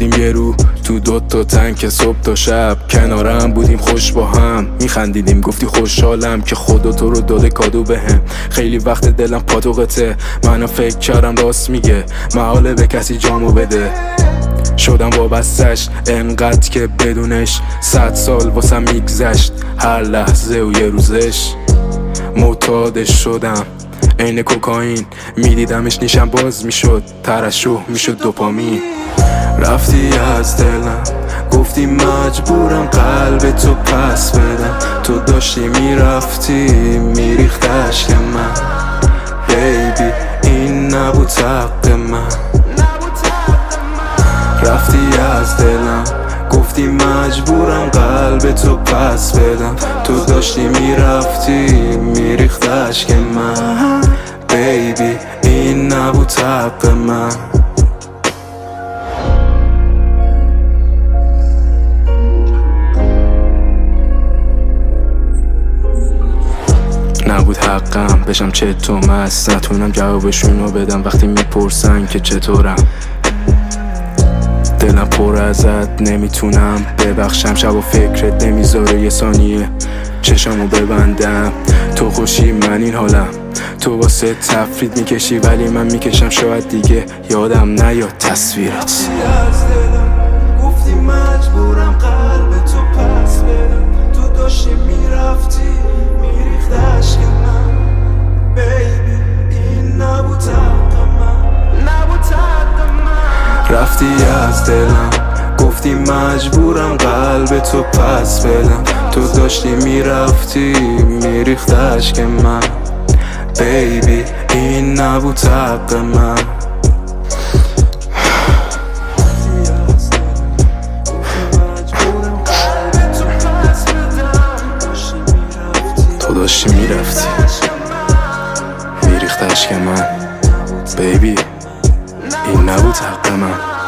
بودیم یه رو تو دوتا تنک صبح تا شب، کنارم بودیم خوش با هم میخندیدیم، گفتی خوشحالم که خدا تو رو داده کادو بهم. خیلی وقت دلم پاتوقته، منم فکر کردم راست میگه، محاله به کسی جامو بده. شدم وابستش انقدر که بدونش 100 سال واسم میگذشت، هر لحظه و یه روزش معتادش شدم. عین کوکائین میدیدمش نیشم باز میشد، ترشح میشد دوپامین. رفتی از دلم گفتی مجبورم قلب تو پس بدم، تو داشتی میرفتی میریخت اشک من، بیبی این نبود حق من. رفتی از دلم گفتی مجبورم قلب تو پس بدم، تو داشتی میرفتی میریخت اشک من، بیبی این نبود حق من. نبود حقم بشم چطور مست، نتونم جوابشونو بدم وقتی میپرسن که چطورم. دلم پر ازت نمیتونم ببخشم، شب و فکرت نمیذاره یه ثانیه چشمو ببندم. تو خوشی من این حالم، تو واسه تفرید میکشی ولی من میکشم شاید دیگه یادم نیاد تصویرت. از دلم گفتی مجبورم قلب تو پس بدم، تو داشتی میرفتی میریخت اشک من، بیبی این نبود حق من، نبود حق من. رفتی از دلم گفتی مجبورم قلب تو پس بدم، تو داشتی میرفتی میریخت اشک من، بیبی این نبود حق من. تو داشتی میرفتی میریخت اشک من، بیبی این نبود حق من.